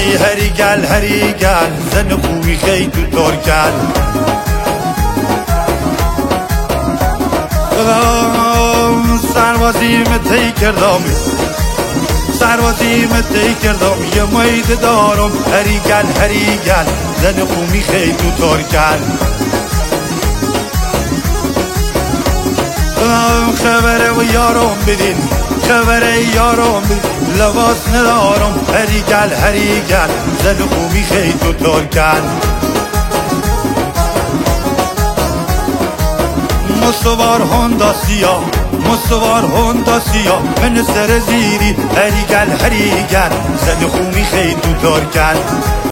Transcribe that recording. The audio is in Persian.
هری گل زن خوبی خیلی تو ترکن سربازیم تی کردم یه مید دارم هری گل زن خوبی خیلی تو ترکن خبره و یارم بدین لباس ندارم هری گل زن خوبی خیلی تو ترکن مستوار هوندا سیاه من سر زیری هری گل زن خوبی خیلی تو ترکن